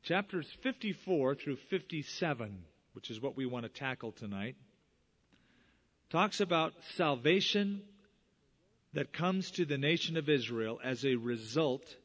Chapters 54 through 57, which is what we want to tackle tonight, talks about salvation that comes to the nation of Israel as a result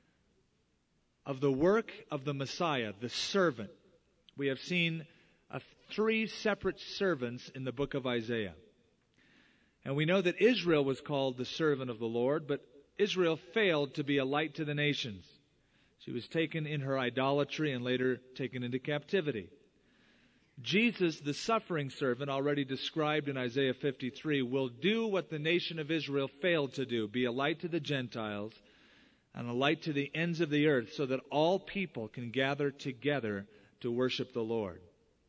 of the work of the Messiah, the servant. We have seen three separate servants in the book of Isaiah. And we know that Israel was called the servant of the Lord, but Israel failed to be a light to the nations. She was taken in her idolatry and later taken into captivity. Jesus, the suffering servant, already described in Isaiah 53, will do what the nation of Israel failed to do, be a light to the Gentiles and a light to the ends of the earth, so that all people can gather together to worship the Lord.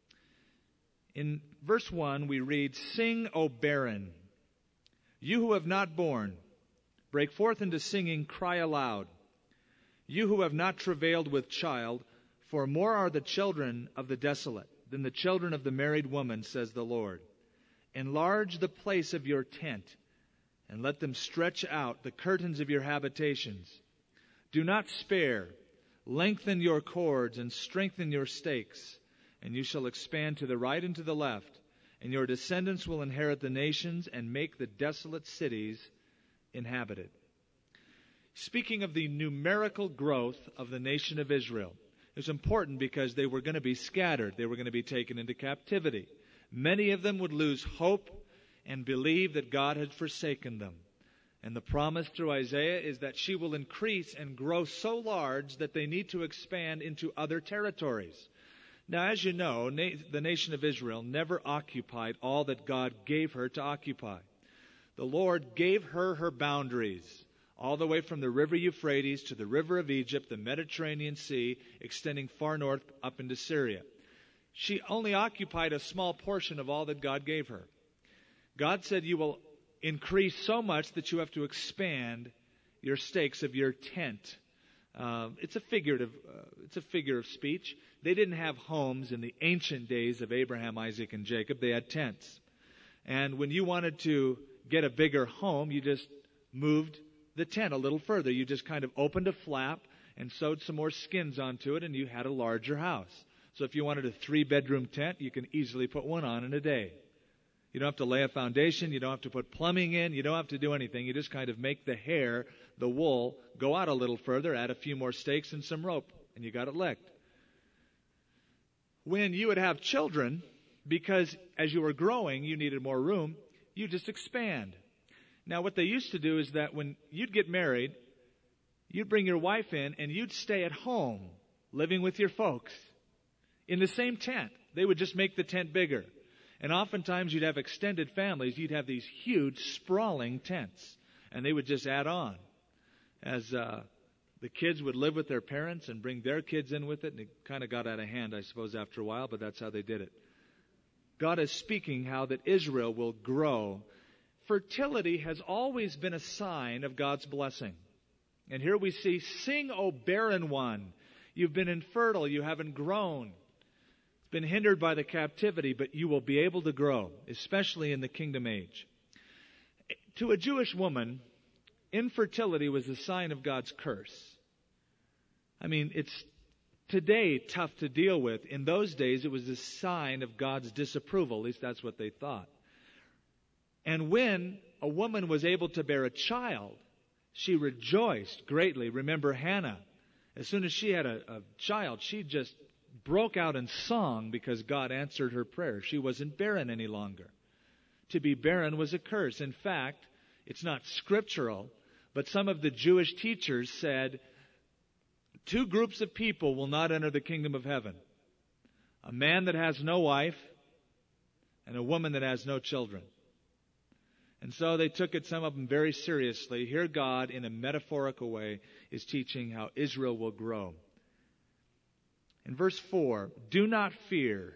In verse 1, we read, "Sing, O barren, you who have not borne, break forth into singing, cry aloud. You who have not travailed with child, for more are the children of the desolate than the children of the married woman, says the Lord. Enlarge the place of your tent, and let them stretch out the curtains of your habitations. Do not spare. Lengthen your cords and strengthen your stakes, and you shall expand to the right and to the left, and your descendants will inherit the nations and make the desolate cities inhabited." Speaking of the numerical growth of the nation of Israel, it's important because they were going to be scattered. They were going to be taken into captivity. Many of them would lose hope and believe that God had forsaken them. And the promise through Isaiah is that she will increase and grow so large that they need to expand into other territories. Now, as you know, the nation of Israel never occupied all that God gave her to occupy. The Lord gave her her boundaries, all the way from the river Euphrates to the river of Egypt, the Mediterranean Sea, extending far north up into Syria. She only occupied a small portion of all that God gave her. God said, you will increase so much that you have to expand your stakes of your tent. It's a figure of speech. They didn't have homes in the ancient days of Abraham, Isaac, and Jacob. They had tents. And when you wanted to get a bigger home, you just moved the tent a little further. You just kind of opened a flap and sewed some more skins onto it, and you had a larger house. So if you wanted a 3-bedroom tent, you can easily put one on in a day. You don't have to lay a foundation. You don't have to put plumbing in. You don't have to do anything. You just kind of make the hair, the wool, go out a little further, add a few more stakes and some rope, and you got it licked. When you would have children, because as you were growing, you needed more room, you just expand. Now, what they used to do is that when you'd get married, you'd bring your wife in and you'd stay at home, living with your folks in the same tent. They would just make the tent bigger. And oftentimes you'd have extended families. You'd have these huge, sprawling tents. And they would just add on as the kids would live with their parents and bring their kids in with it. And it kind of got out of hand, I suppose, after a while, but that's how they did it. God is speaking how that Israel will grow. Fertility has always been a sign of God's blessing. And here we see, "Sing, O barren one. You've been infertile. You haven't grown. It's been hindered by the captivity, but you will be able to grow, especially in the kingdom age." To a Jewish woman, infertility was a sign of God's curse. I mean, it's today tough to deal with. In those days, it was a sign of God's disapproval. At least that's what they thought. And when a woman was able to bear a child, she rejoiced greatly. Remember Hannah. As soon as she had a child, she just broke out in song because God answered her prayer. She wasn't barren any longer. To be barren was a curse. In fact, it's not scriptural, but some of the Jewish teachers said 2 groups of people will not enter the kingdom of heaven. A man that has no wife and a woman that has no children. And so they took it, some of them, very seriously. Here God, in a metaphorical way, is teaching how Israel will grow. In verse 4, "Do not fear,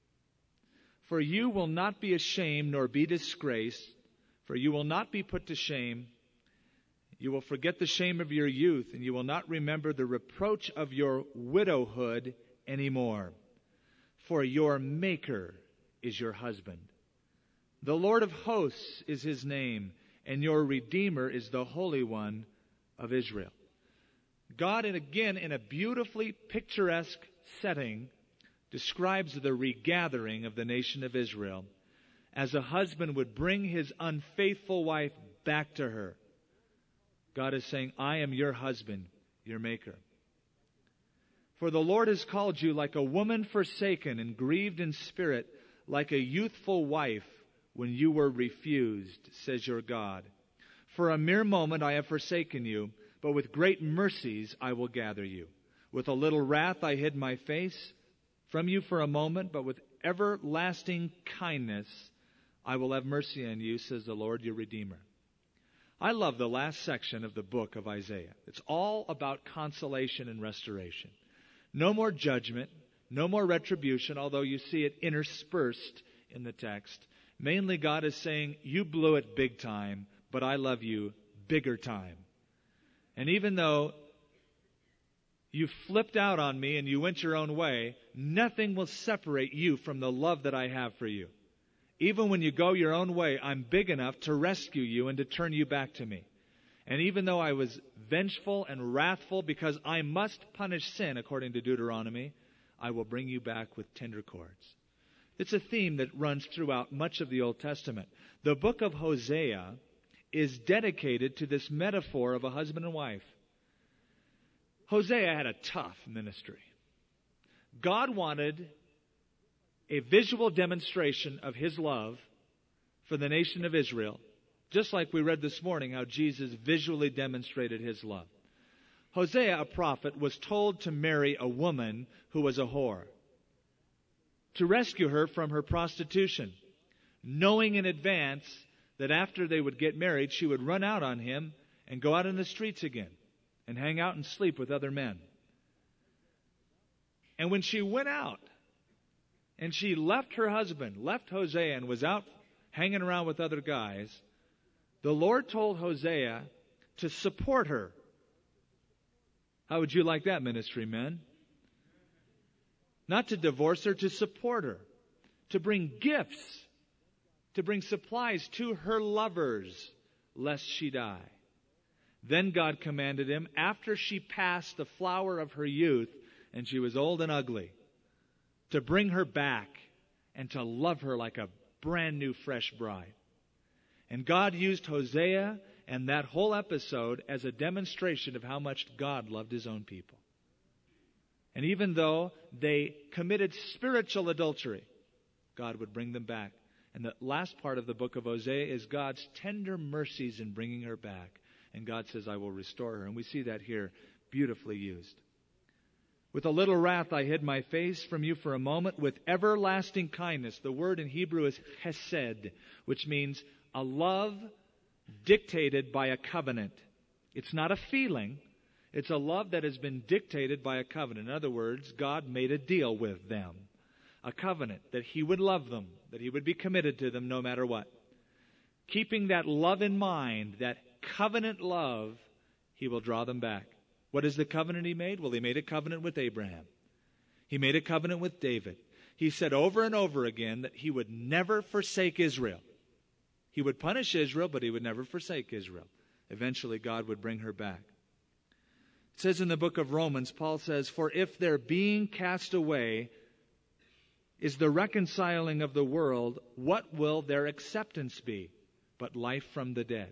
for you will not be ashamed nor be disgraced, for you will not be put to shame. You will forget the shame of your youth, and you will not remember the reproach of your widowhood anymore. For your Maker is your husband. The Lord of hosts is his name, and your Redeemer is the Holy One of Israel." God, and again in a beautifully picturesque setting, describes the regathering of the nation of Israel as a husband would bring his unfaithful wife back to her. God is saying, I am your husband, your maker. For the Lord has called you like a woman forsaken and grieved in spirit, like a youthful wife when you were refused, says your God. For a mere moment I have forsaken you, but with great mercies I will gather you. With a little wrath I hid my face from you for a moment, but with everlasting kindness I will have mercy on you, says the Lord your Redeemer. I love the last section of the book of Isaiah. It's all about consolation and restoration. No more judgment, no more retribution, although you see it interspersed in the text. Mainly God is saying, you blew it big time, but I love you bigger time. And even though you flipped out on me and you went your own way, nothing will separate you from the love that I have for you. Even when you go your own way, I'm big enough to rescue you and to turn you back to me. And even though I was vengeful and wrathful because I must punish sin, according to Deuteronomy, I will bring you back with tender cords. It's a theme that runs throughout much of the Old Testament. The book of Hosea is dedicated to this metaphor of a husband and wife. Hosea had a tough ministry. God wanted a visual demonstration of His love for the nation of Israel, just like we read this morning how Jesus visually demonstrated His love. Hosea, a prophet, was told to marry a woman who was a whore, to rescue her from her prostitution, knowing in advance that after they would get married, she would run out on him and go out in the streets again and hang out and sleep with other men. And when she went out and she left her husband, left Hosea, and was out hanging around with other guys, the Lord told Hosea to support her. How would you like that, ministry men? Not to divorce her, to support her, to bring gifts, to bring supplies to her lovers, lest she die. Then God commanded him, after she passed the flower of her youth, and she was old and ugly, to bring her back and to love her like a brand new fresh bride. And God used Hosea and that whole episode as a demonstration of how much God loved His own people. And even though they committed spiritual adultery, God would bring them back. And the last part of the book of Hosea is God's tender mercies in bringing her back. And God says, I will restore her. And we see that here beautifully used. With a little wrath I hid my face from you for a moment. With everlasting kindness. The word in Hebrew is chesed, which means a love dictated by a covenant. It's not a feeling. It's a love that has been dictated by a covenant. In other words, God made a deal with them. A covenant that He would love them, that He would be committed to them no matter what. Keeping that love in mind, that covenant love, He will draw them back. What is the covenant He made? Well, He made a covenant with Abraham. He made a covenant with David. He said over and over again that He would never forsake Israel. He would punish Israel, but He would never forsake Israel. Eventually, God would bring her back. It says in the book of Romans, Paul says, for if their being cast away is the reconciling of the world, what will their acceptance be but life from the dead?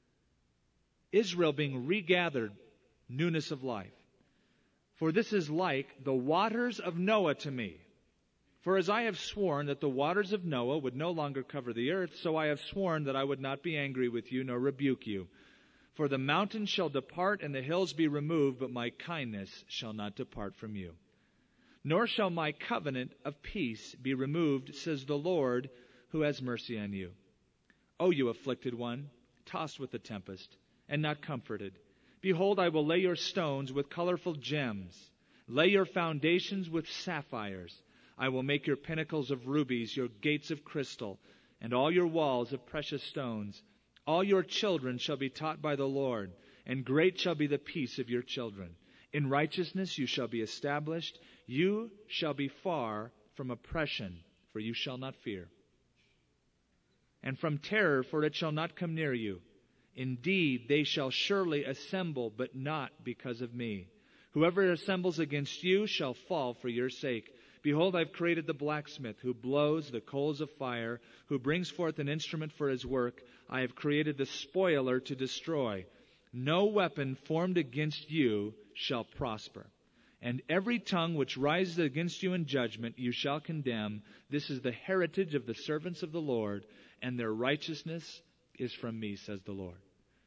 Israel being regathered, newness of life. For this is like the waters of Noah to me. For as I have sworn that the waters of Noah would no longer cover the earth, so I have sworn that I would not be angry with you nor rebuke you. For the mountains shall depart and the hills be removed, but my kindness shall not depart from you. Nor shall my covenant of peace be removed, says the Lord, who has mercy on you. O you afflicted one, tossed with the tempest, and not comforted. Behold, I will lay your stones with colorful gems, lay your foundations with sapphires. I will make your pinnacles of rubies, your gates of crystal, and all your walls of precious stones. All your children shall be taught by the Lord, and great shall be the peace of your children. In righteousness you shall be established. You shall be far from oppression, for you shall not fear. And from terror, for it shall not come near you. Indeed, they shall surely assemble, but not because of me. Whoever assembles against you shall fall for your sake. Behold, I've created the blacksmith, who blows the coals of fire, who brings forth an instrument for his work. I have created the spoiler to destroy. No weapon formed against you shall prosper. And every tongue which rises against you in judgment you shall condemn. This is the heritage of the servants of the Lord, and their righteousness is from me, says the Lord.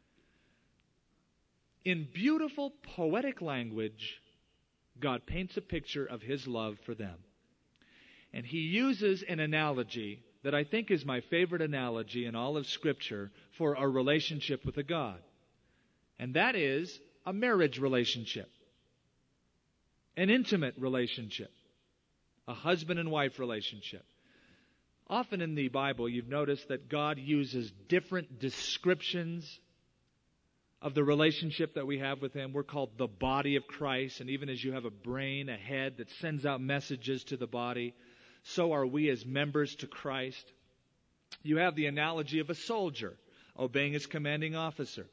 In beautiful poetic language, God paints a picture of His love for them. And He uses an analogy that I think is my favorite analogy in all of Scripture for a relationship with a God. And that is a marriage relationship. An intimate relationship. A husband and wife relationship. Often in the Bible, you've noticed that God uses different descriptions of the relationship that we have with Him. We're called the body of Christ, and even as you have a brain, a head that sends out messages to the body, so are we as members to Christ. You have the analogy of a soldier obeying his commanding officer.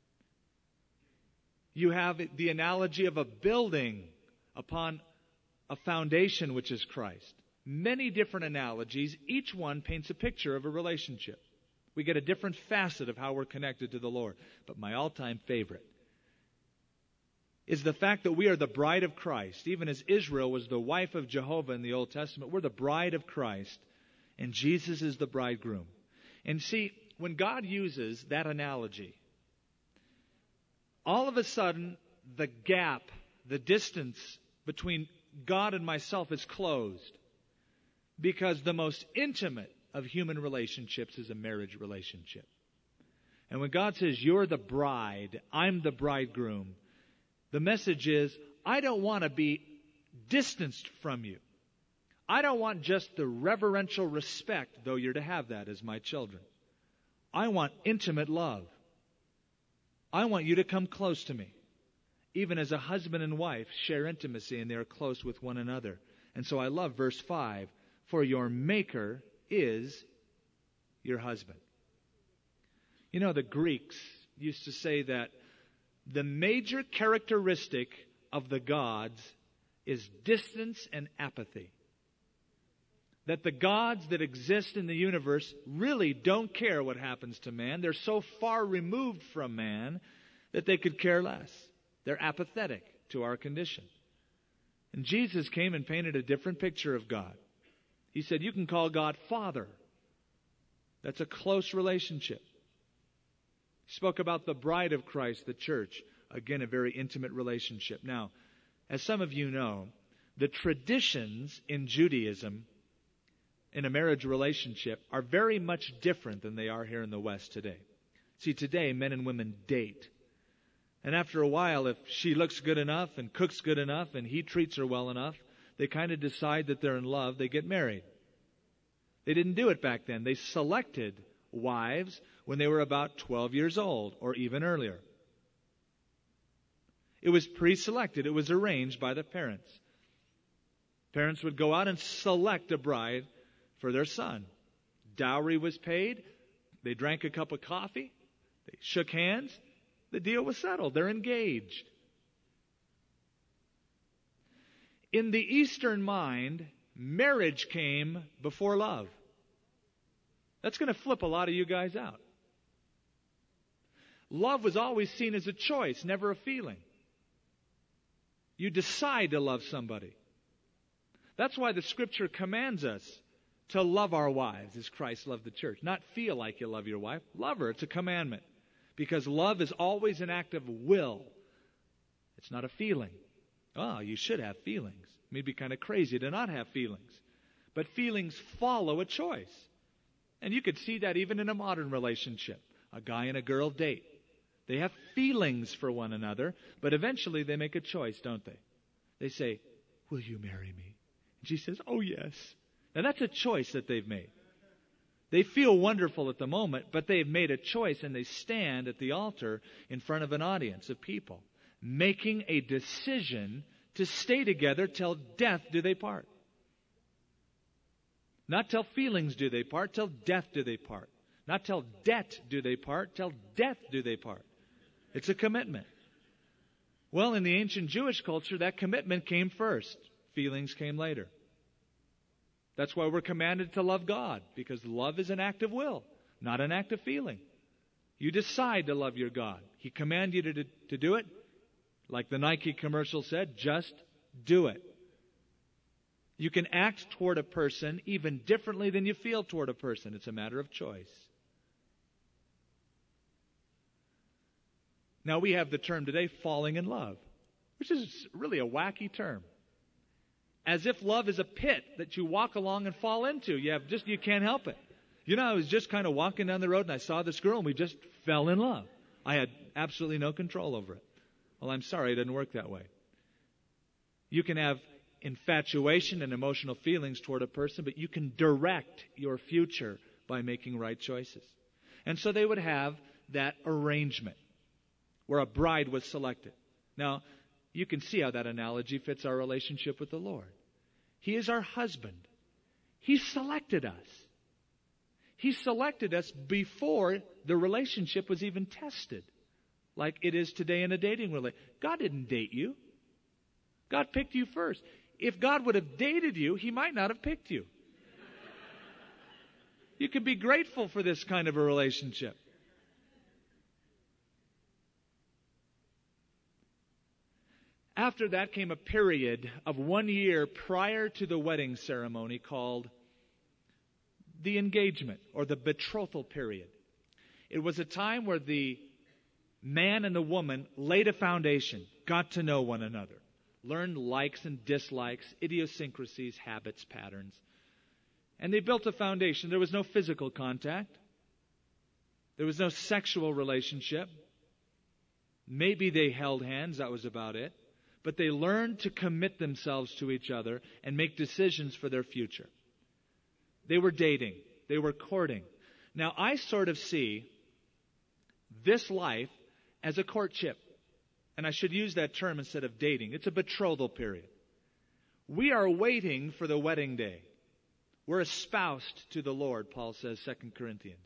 You have the analogy of a building upon a foundation, which is Christ. Many different analogies. Each one paints a picture of a relationship. We get a different facet of how we're connected to the Lord. But my all-time favorite is the fact that we are the bride of Christ. Even as Israel was the wife of Jehovah in the Old Testament, we're the bride of Christ, and Jesus is the bridegroom. And see, when God uses that analogy, all of a sudden, the gap, the distance between God and myself is closed. Because the most intimate of human relationships is a marriage relationship. And when God says, you're the bride, I'm the bridegroom, the message is, I don't want to be distanced from you. I don't want just the reverential respect, though you're to have that as my children. I want intimate love. I want you to come close to me. Even as a husband and wife share intimacy and they are close with one another. And so I love verse 5. For your Maker is your husband. You know, the Greeks used to say that the major characteristic of the gods is distance and apathy. That the gods that exist in the universe really don't care what happens to man. They're so far removed from man that they could care less. They're apathetic to our condition. And Jesus came and painted a different picture of God. He said, you can call God Father. That's a close relationship. He spoke about the bride of Christ, the church. Again, a very intimate relationship. Now, as some of you know, the traditions in Judaism in a marriage relationship are very much different than they are here in the West today. See, today, men and women date. And after a while, if she looks good enough and cooks good enough and he treats her well enough, they kind of decide that they're in love, they get married. They didn't do it back then. They selected wives when they were about 12 years old or even earlier. It was pre-selected. It was arranged by the parents. Parents would go out and select a bride for their son. Dowry was paid. They drank a cup of coffee. They shook hands. The deal was settled. They're engaged. In the Eastern mind, marriage came before love. That's going to flip a lot of you guys out. Love was always seen as a choice, never a feeling. You decide to love somebody. That's why the Scripture commands us to love our wives as Christ loved the church. Not feel like you love your wife. Love her. It's a commandment. Because love is always an act of will. It's not a feeling. Oh, you should have feelings. It may be kind of crazy to not have feelings. But feelings follow a choice. And you could see that even in a modern relationship. A guy and a girl date. They have feelings for one another, but eventually they make a choice, don't they? They say, will you marry me? And she says, oh yes. Now that's a choice that they've made. They feel wonderful at the moment, but they've made a choice and they stand at the altar in front of an audience of people, making a decision to stay together till death do they part. Not till feelings do they part, till death do they part. Not till debt do they part, till death do they part. It's a commitment. Well, in the ancient Jewish culture, that commitment came first. Feelings came later. That's why we're commanded to love God, because love is an act of will, not an act of feeling. You decide to love your God. He commanded you to do it. Like the Nike commercial said, just do it. You can act toward a person even differently than you feel toward a person. It's a matter of choice. Now we have the term today, falling in love, which is really a wacky term. As if love is a pit that you walk along and fall into. You can't help it. You know, I was just kind of walking down the road and I saw this girl and we just fell in love. I had absolutely no control over it. Well, I'm sorry, it didn't work that way. You can have infatuation and emotional feelings toward a person, but you can direct your future by making right choices. And so they would have that arrangement where a bride was selected. Now, you can see how that analogy fits our relationship with the Lord. He is our husband. He selected us. He selected us before the relationship was even tested, like it is today in a dating relationship. God didn't date you. God picked you first. If God would have dated you, He might not have picked you. You can be grateful for this kind of a relationship. After that came a period of 1 year prior to the wedding ceremony called the engagement or the betrothal period. It was a time where the man and the woman laid a foundation, got to know one another, learned likes and dislikes, idiosyncrasies, habits, patterns. And they built a foundation. There was no physical contact. There was no sexual relationship. Maybe they held hands, that was about it. But they learned to commit themselves to each other and make decisions for their future. They were dating. They were courting. Now, I sort of see this life as a courtship. And I should use that term instead of dating. It's a betrothal period. We are waiting for the wedding day. We're espoused to the Lord, Paul says, 2 Corinthians.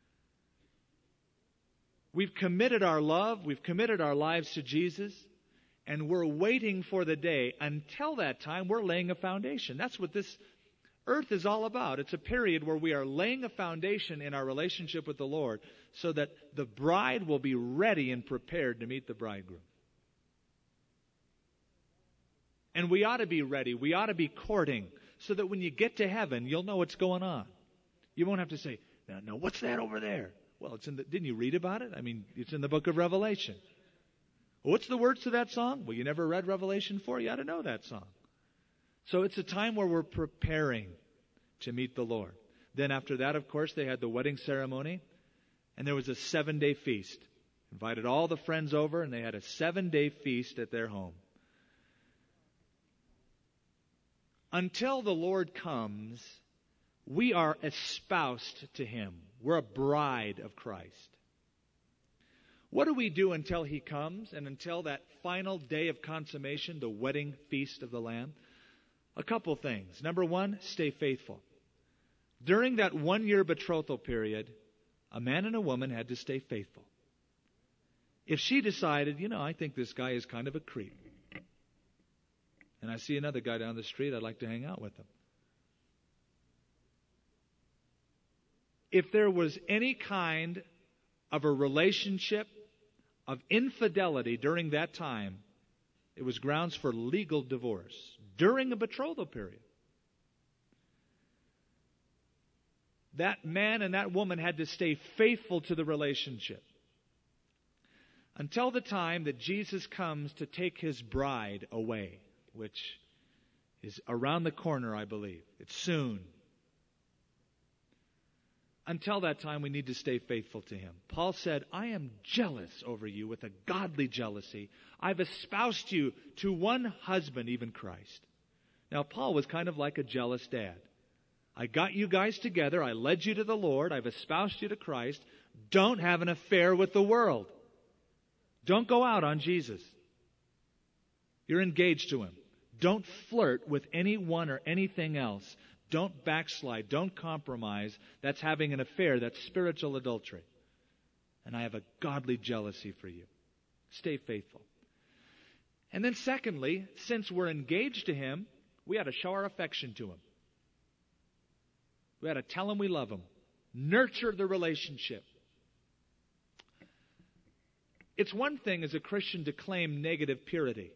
We've committed our love. We've committed our lives to Jesus. And we're waiting for the day. Until that time, we're laying a foundation. That's what this earth is all about. It's a period where we are laying a foundation in our relationship with the Lord so that the bride will be ready and prepared to meet the bridegroom. And we ought to be ready. We ought to be courting so that when you get to heaven, you'll know what's going on. You won't have to say, no, what's that over there? Well, didn't you read about it? I mean, it's in the book of Revelation. What's the words to that song? Well, you never read Revelation 4. You ought to know that song. So it's a time where we're preparing to meet the Lord. Then after that, of course, they had the wedding ceremony. And there was a 7-day feast. Invited all the friends over, and they had a 7-day feast at their home. Until the Lord comes, we are espoused to Him. We're a bride of Christ. What do we do until He comes and until that final day of consummation, the wedding feast of the Lamb? A couple things. Number one, stay faithful. During that 1-year betrothal period, a man and a woman had to stay faithful. If she decided, I think this guy is kind of a creep, and I see another guy down the street, I'd like to hang out with him. If there was any kind of a relationship of infidelity during that time, it was grounds for legal divorce during a betrothal period. That man and that woman had to stay faithful to the relationship until the time that Jesus comes to take His bride away, which is around the corner, I believe. It's soon. Until that time, we need to stay faithful to Him. Paul said, I am jealous over you with a godly jealousy. I've espoused you to one husband, even Christ. Now, Paul was kind of like a jealous dad. I got you guys together. I led you to the Lord. I've espoused you to Christ. Don't have an affair with the world. Don't go out on Jesus. You're engaged to Him. Don't flirt with anyone or anything else. Don't backslide. Don't compromise. That's having an affair. That's spiritual adultery. And I have a godly jealousy for you. Stay faithful. And then secondly, since we're engaged to Him, we ought to show our affection to Him. We ought to tell Him we love Him. Nurture the relationship. It's one thing as a Christian to claim negative purity.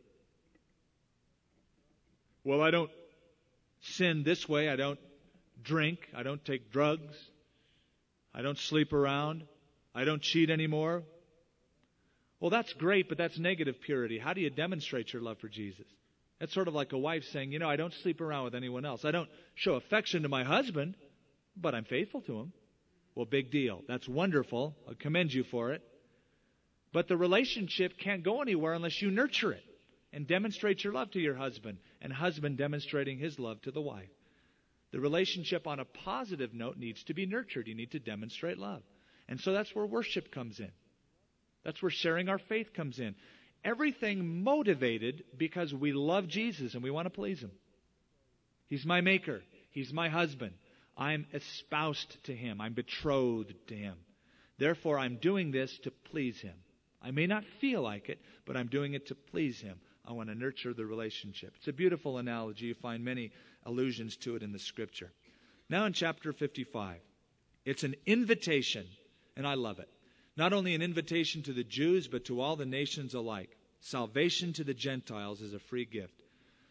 Well, I don't sin this way. I don't drink. I don't take drugs. I don't sleep around. I don't cheat anymore. Well, that's great, but that's negative purity. How do you demonstrate your love for Jesus? That's sort of like a wife saying, I don't sleep around with anyone else. I don't show affection to my husband, but I'm faithful to him. Well, big deal. That's wonderful. I commend you for it. But the relationship can't go anywhere unless you nurture it and demonstrate your love to your husband, and husband demonstrating his love to the wife. The relationship on a positive note needs to be nurtured. You need to demonstrate love. And so that's where worship comes in. That's where sharing our faith comes in. Everything motivated because we love Jesus and we want to please Him. He's my maker. He's my husband. I'm espoused to Him. I'm betrothed to Him. Therefore, I'm doing this to please Him. I may not feel like it, but I'm doing it to please Him. I want to nurture the relationship. It's a beautiful analogy. You find many allusions to it in the Scripture. Now in chapter 55, it's an invitation, and I love it. Not only an invitation to the Jews, but to all the nations alike. Salvation to the Gentiles is a free gift.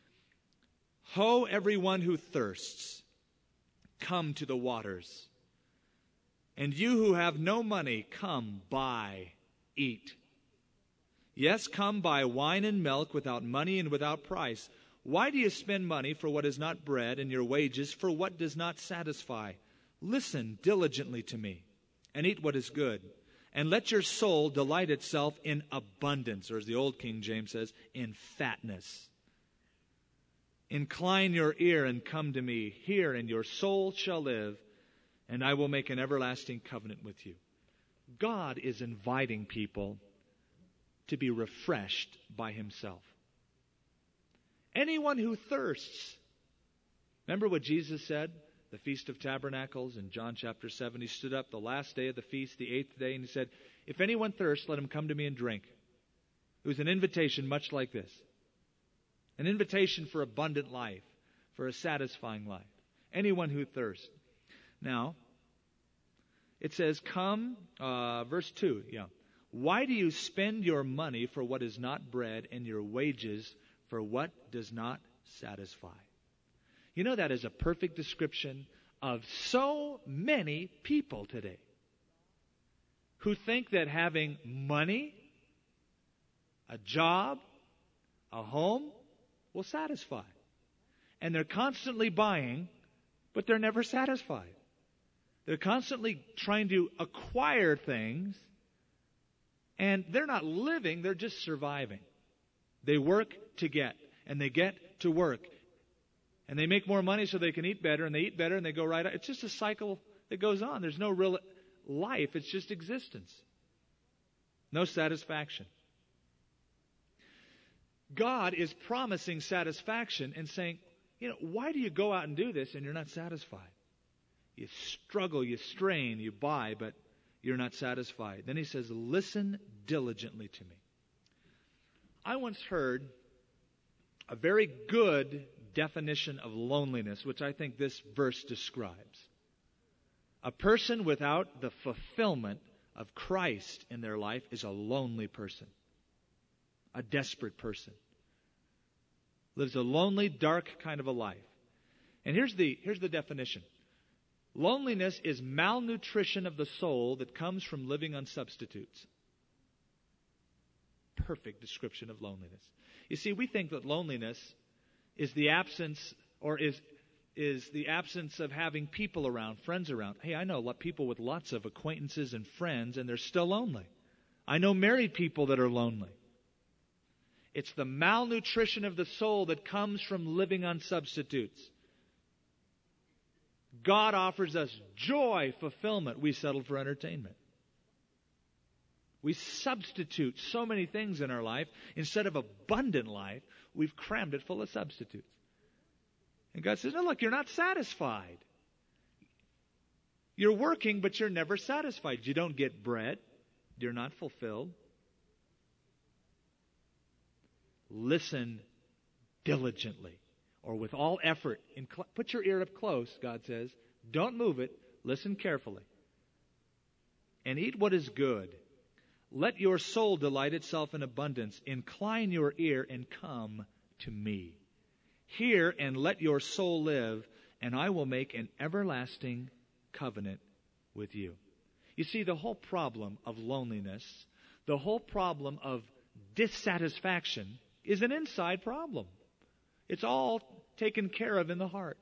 Ho, everyone who thirsts, come to the waters. And you who have no money, come, buy, eat. Yes, come buy wine and milk without money and without price. Why do you spend money for what is not bread, and your wages for what does not satisfy? Listen diligently to me, and eat what is good. And let your soul delight itself in abundance, or as the old King James says, in fatness. Incline your ear and come to me. Hear, and your soul shall live, and I will make an everlasting covenant with you. God is inviting people to be refreshed by Himself. Anyone who thirsts. Remember what Jesus said? The Feast of Tabernacles in John chapter 7. He stood up the last day of the feast, the 8th day, and He said, if anyone thirsts, let him come to me and drink. It was an invitation much like this. An invitation for abundant life, for a satisfying life. Anyone who thirsts. Now, it says, come, verse 2, Why do you spend your money for what is not bread, and your wages for what does not satisfy? You know, that is a perfect description of so many people today who think that having money, a job, a home will satisfy. And they're constantly buying, but they're never satisfied. They're constantly trying to acquire things, and they're not living, they're just surviving. They work to get, and they get to work. And they make more money so they can eat better, and they eat better, and they go right out. It's just a cycle that goes on. There's no real life. It's just existence. No satisfaction. God is promising satisfaction and saying, why do you go out and do this and you're not satisfied? You struggle, you strain, you buy, but you're not satisfied. Then He says, listen diligently to me. I once heard a very good definition of loneliness, which I think this verse describes. A person without the fulfillment of Christ in their life is a lonely person. A desperate person. Lives a lonely, dark kind of a life. And here's the definition. Loneliness is malnutrition of the soul that comes from living on substitutes. Perfect description of loneliness. You see, we think that loneliness is the absence, or is the absence of having people around, friends around. Hey, I know people with lots of acquaintances and friends, and they're still lonely. I know married people that are lonely. It's the malnutrition of the soul that comes from living on substitutes. God offers us joy, fulfillment. We settle for entertainment. We substitute so many things in our life. Instead of abundant life, we've crammed it full of substitutes. And God says, no, look, you're not satisfied. You're working, but you're never satisfied. You don't get bread. You're not fulfilled. Listen diligently, or with all effort. Put your ear up close, God says. Don't move it. Listen carefully. And eat what is good. Let your soul delight itself in abundance. Incline your ear and come to me. Hear and let your soul live, and I will make an everlasting covenant with you. You see, the whole problem of loneliness, the whole problem of dissatisfaction is an inside problem. It's all taken care of in the heart.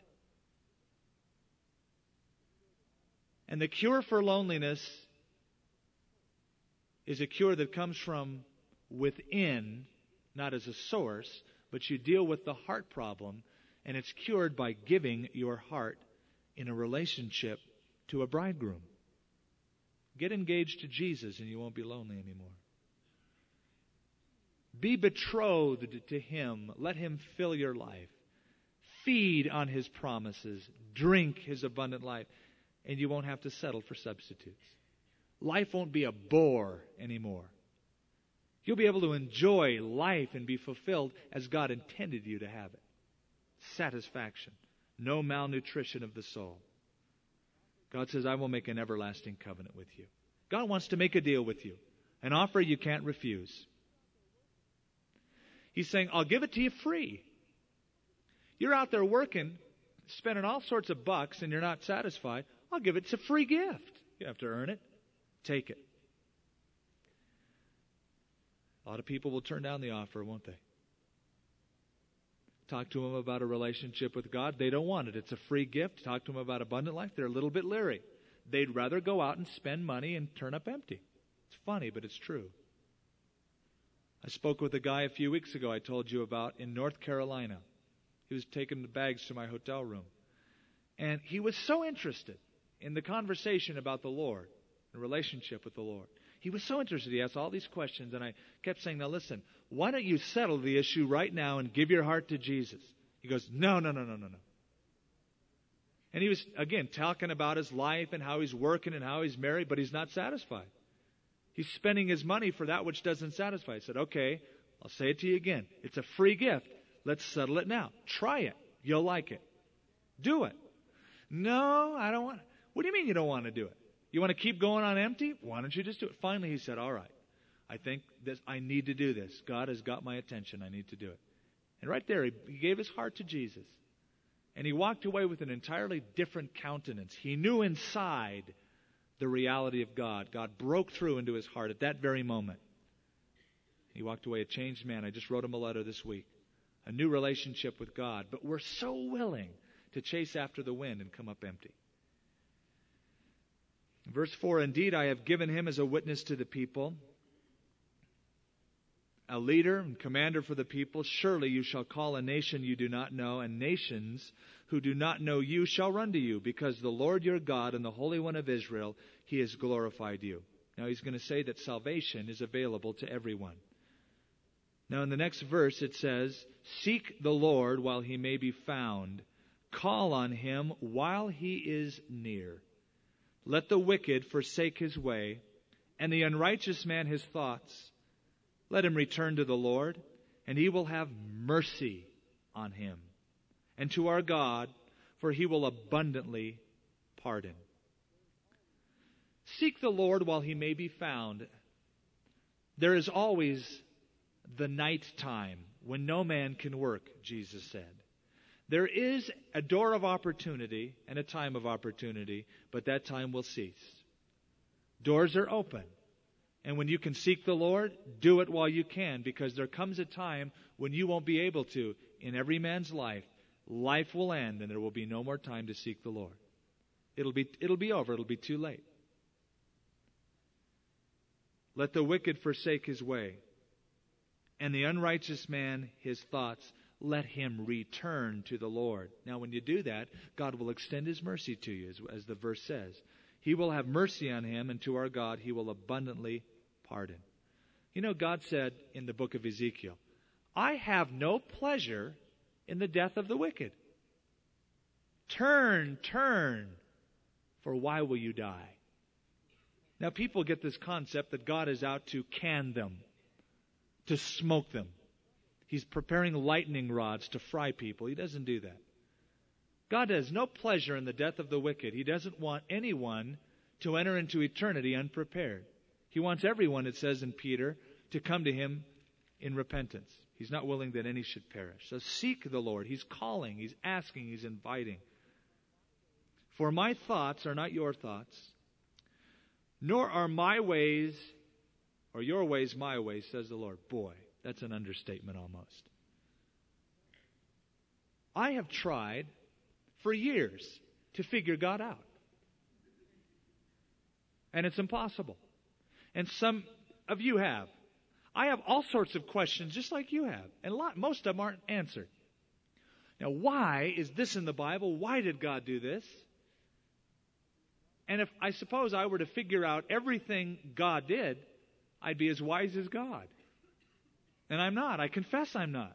And the cure for loneliness is a cure that comes from within, not as a source, but you deal with the heart problem, and it's cured by giving your heart in a relationship to a bridegroom. Get engaged to Jesus and you won't be lonely anymore. Be betrothed to Him. Let Him fill your life. Feed on His promises. Drink His abundant life. And you won't have to settle for substitutes. Life won't be a bore anymore. You'll be able to enjoy life and be fulfilled as God intended you to have it. Satisfaction. No malnutrition of the soul. God says, I will make an everlasting covenant with you. God wants to make a deal with you. An offer you can't refuse. He's saying, I'll give it to you free. You're out there working, spending all sorts of bucks, and you're not satisfied. I'll give it. It's a free gift. You have to earn it. Take it. A lot of people will turn down the offer, won't they? Talk to them about a relationship with God. They don't want it. It's a free gift. Talk to them about abundant life. They're a little bit leery. They'd rather go out and spend money and turn up empty. It's funny, but it's true. I spoke with a guy a few weeks ago I told you about in North Carolina. He was taking the bags to my hotel room. And he was so interested in the conversation about the Lord, the relationship with the Lord. He was so interested. He asked all these questions, and I kept saying, now listen, why don't you settle the issue right now and give your heart to Jesus? He goes, no. And he was, again, talking about his life and how he's working and how he's married, but he's not satisfied. He's spending his money for that which doesn't satisfy. I said, okay, I'll say it to you again. It's a free gift. Let's settle it now. Try it. You'll like it. Do it. No, I don't want it. What do you mean you don't want to do it? You want to keep going on empty? Why don't you just do it? Finally, he said, all right, I think I need to do this. God has got my attention. I need to do it. And right there, he gave his heart to Jesus. And he walked away with an entirely different countenance. He knew inside the reality of God. God broke through into his heart at that very moment. He walked away a changed man. I just wrote him a letter this week. A new relationship with God. But we're so willing to chase after the wind and come up empty. Verse 4, indeed, I have given him as a witness to the people, a leader and commander for the people. Surely you shall call a nation you do not know, and nations who do not know you shall run to you, because the Lord your God and the Holy One of Israel, He has glorified you. Now he's going to say that salvation is available to everyone. Now in the next verse it says, seek the Lord while He may be found. Call on Him while He is near. Let the wicked forsake his way, and the unrighteous man his thoughts. Let him return to the Lord, and He will have mercy on him. And to our God, for He will abundantly pardon. Seek the Lord while He may be found. There is always the night time when no man can work, Jesus said. There is a door of opportunity and a time of opportunity, but that time will cease. Doors are open. And when you can seek the Lord, do it while you can, because there comes a time when you won't be able to. In every man's life, life will end and there will be no more time to seek the Lord. It'll be over. It'll be too late. Let the wicked forsake his way, and the unrighteous man his thoughts. Let him return to the Lord. Now, when you do that, God will extend His mercy to you, as the verse says. He will have mercy on him, and to our God He will abundantly pardon. You know, God said in the book of Ezekiel, I have no pleasure in the death of the wicked. Turn, turn, for why will you die? Now people get this concept that God is out to can them, to smoke them. He's preparing lightning rods to fry people. He doesn't do that. God has no pleasure in the death of the wicked. He doesn't want anyone to enter into eternity unprepared. He wants everyone, it says in Peter, to come to Him in repentance. He's not willing that any should perish. So seek the Lord. He's calling, He's asking, He's inviting. For my thoughts are not your thoughts, nor are my ways or your ways my ways, says the Lord. Boy, that's an understatement almost. I have tried for years to figure God out. And it's impossible. And some of you have. I have all sorts of questions just like you have. And most of them aren't answered. Now, why is this in the Bible? Why did God do this? And if I suppose I were to figure out everything God did, I'd be as wise as God. And I'm not. I confess I'm not.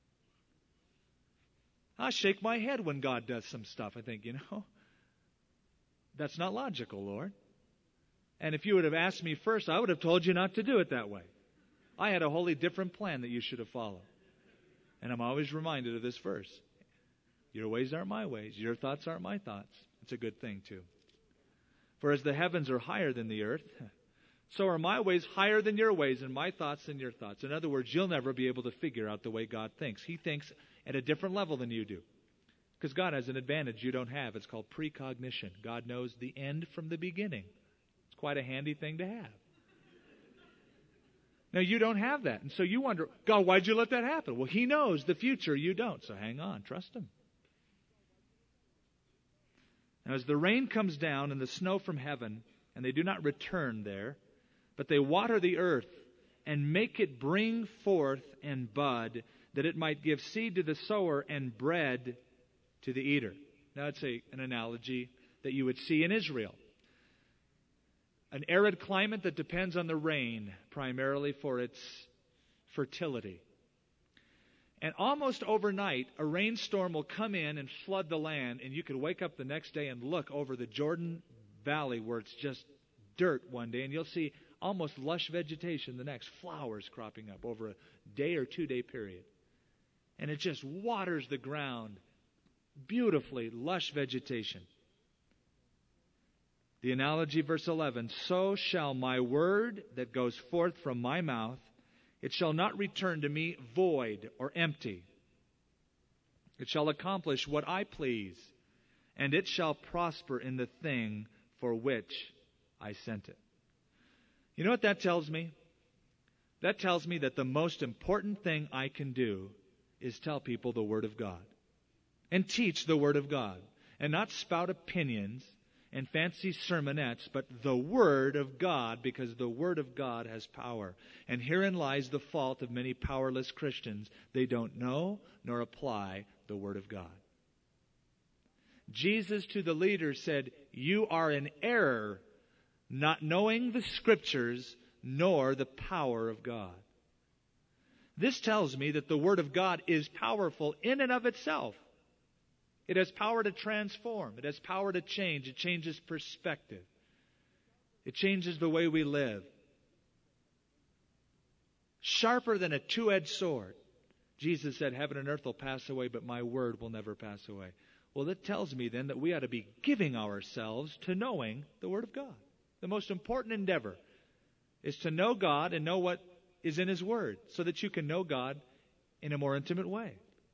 I shake my head when God does some stuff. I think, that's not logical, Lord. And if you would have asked me first, I would have told you not to do it that way. I had a wholly different plan that you should have followed. And I'm always reminded of this verse. Your ways aren't my ways. Your thoughts aren't my thoughts. It's a good thing, too. For as the heavens are higher than the earth, so are my ways higher than your ways, and my thoughts than your thoughts. In other words, you'll never be able to figure out the way God thinks. He thinks at a different level than you do. Because God has an advantage you don't have. It's called precognition. God knows the end from the beginning. It's quite a handy thing to have. Now, you don't have that. And so you wonder, God, why'd you let that happen? Well, He knows the future. You don't. So hang on. Trust Him. Now, as the rain comes down and the snow from heaven, and they do not return there, but they water the earth and make it bring forth and bud, that it might give seed to the sower and bread to the eater. Now, it's an analogy that you would see in Israel. An arid climate that depends on the rain primarily for its fertility. And almost overnight, a rainstorm will come in and flood the land, and you could wake up the next day and look over the Jordan Valley where it's just dirt one day, and you'll see almost lush vegetation the next, flowers cropping up over a day or 2 day period. And it just waters the ground. Beautifully lush vegetation. The analogy, verse 11, so shall my word that goes forth from my mouth, it shall not return to me void or empty. It shall accomplish what I please, and it shall prosper in the thing for which I sent it. You know what that tells me? That tells me that the most important thing I can do is tell people the Word of God. And teach the Word of God. And not spout opinions and fancy sermonettes, but the Word of God, because the Word of God has power. And herein lies the fault of many powerless Christians. They don't know nor apply the Word of God. Jesus to the leaders said, you are in error, not knowing the Scriptures nor the power of God. This tells me that the Word of God is powerful in and of itself. It has power to transform. It has power to change. It changes perspective. It changes the way we live. Sharper than a two-edged sword. Jesus said, heaven and earth will pass away, but my word will never pass away. Well, that tells me then that we ought to be giving ourselves to knowing the Word of God. The most important endeavor is to know God and know what is in His Word, so that you can know God in a more intimate way.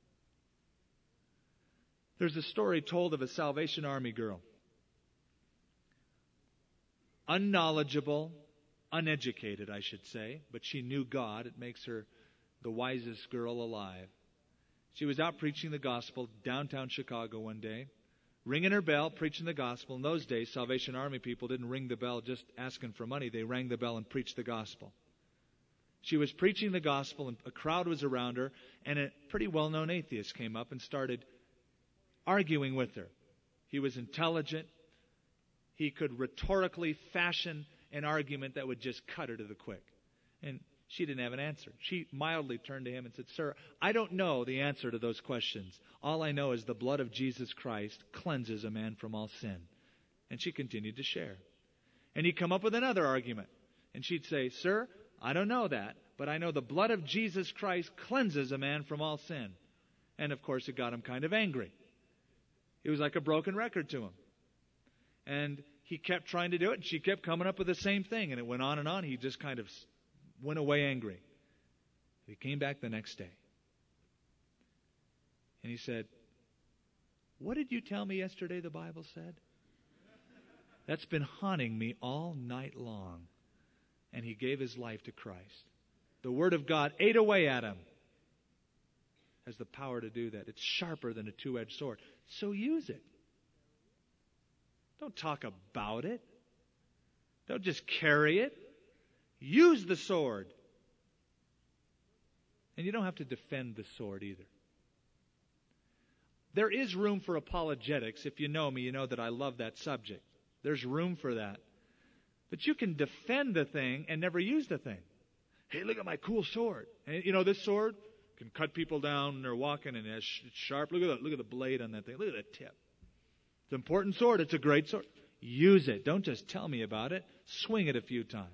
There's a story told of a Salvation Army girl. Unknowledgeable, uneducated, I should say, but she knew God. It makes her the wisest girl alive. She was out preaching the gospel downtown Chicago one day, ringing her bell, preaching the gospel. In those days, Salvation Army people didn't ring the bell just asking for money. They rang the bell and preached the gospel. She was preaching the gospel, and a crowd was around her, and a pretty well-known atheist came up and started arguing with her. He was intelligent. He could rhetorically fashion an argument that would just cut her to the quick. And She didn't have an answer. She mildly turned to him and said, "Sir, I don't know the answer to those questions. All I know is the blood of Jesus Christ cleanses a man from all sin." And she continued to share. And he'd come up with another argument. And she'd say, "Sir, I don't know that, but I know the blood of Jesus Christ cleanses a man from all sin." And of course, it got him kind of angry. It was like a broken record to him. And he kept trying to do it, and she kept coming up with the same thing. And it went on and on. He just kind of went away angry. He came back the next day. And he said, "What did you tell me yesterday the Bible said?" That's been haunting me all night long. And he gave his life to Christ. The Word of God ate away at him. Has the power to do that. It's sharper than a two-edged sword. So use it. Don't talk about it. Don't just carry it. Use the sword. And you don't have to defend the sword either. There is room for apologetics. If you know me, you know that I love that subject. There's room for that. But you can defend the thing and never use the thing. "Hey, look at my cool sword. And you know, this sword can cut people down when they're walking, and it's sharp. Look at that. Look at the blade on that thing. Look at the tip. It's an important sword. It's a great sword." Use it. Don't just tell me about it. Swing it a few times.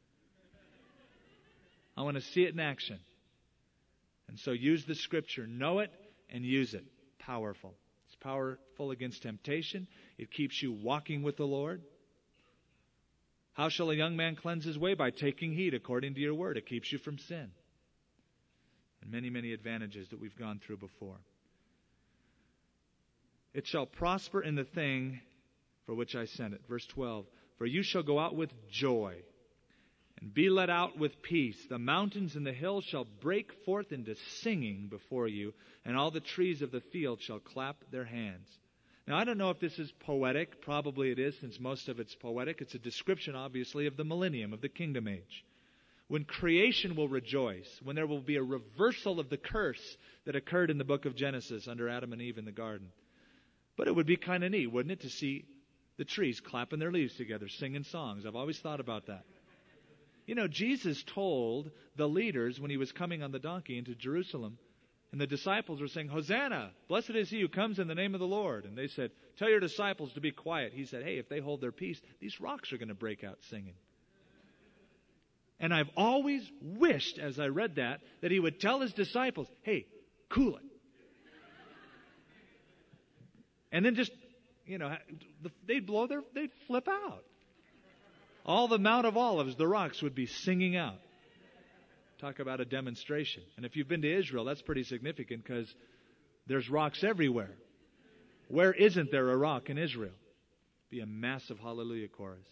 I want to see it in action. And so use the Scripture. Know it and use it. Powerful. It's powerful against temptation. It keeps you walking with the Lord. How shall a young man cleanse his way? By taking heed according to your word. It keeps you from sin. And many, many advantages that we've gone through before. It shall prosper in the thing for which I sent it. Verse 12. For you shall go out with joy and be let out with peace. The mountains and the hills shall break forth into singing before you, and all the trees of the field shall clap their hands. Now, I don't know if this is poetic. Probably it is, since most of it's poetic. It's a description, obviously, of the millennium, of the kingdom age. When creation will rejoice, when there will be a reversal of the curse that occurred in the book of Genesis under Adam and Eve in the garden. But it would be kind of neat, wouldn't it, to see the trees clapping their leaves together, singing songs. I've always thought about that. You know, Jesus told the leaders when he was coming on the donkey into Jerusalem, and the disciples were saying, "Hosanna, blessed is he who comes in the name of the Lord." And they said, "Tell your disciples to be quiet." He said, "Hey, if they hold their peace, these rocks are going to break out singing." And I've always wished, as I read that he would tell his disciples, "Hey, cool it." And then just, they'd flip out. All the Mount of Olives, the rocks would be singing out. Talk about a demonstration. And if you've been to Israel, that's pretty significant because there's rocks everywhere. Where isn't there a rock in Israel? Be a massive hallelujah chorus.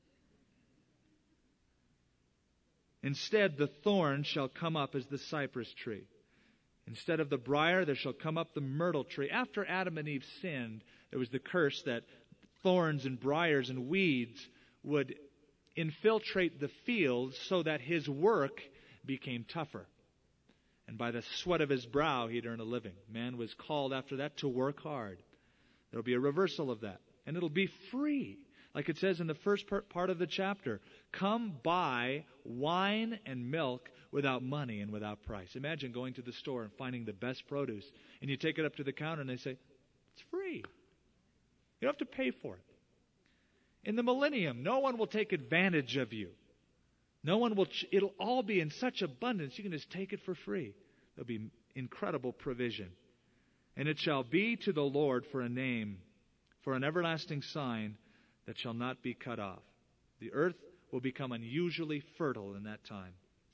Instead, the thorn shall come up as the cypress tree. Instead of the briar, there shall come up the myrtle tree. After Adam and Eve sinned, there was the curse that thorns and briars and weeds would infiltrate the fields so that his work became tougher. And by the sweat of his brow, he'd earn a living. Man was called after that to work hard. There'll be a reversal of that. And it'll be free. Like it says in the first part of the chapter, come buy wine and milk without money and without price. Imagine going to the store and finding the best produce. And you take it up to the counter and they say, it's free. You don't have to pay for it. In the millennium, no one will take advantage of you. No one will, it'll all be in such abundance, you can just take it for free. There'll be incredible provision. And it shall be to the Lord for a name, for an everlasting sign that shall not be cut off. The earth will become unusually fertile in that time.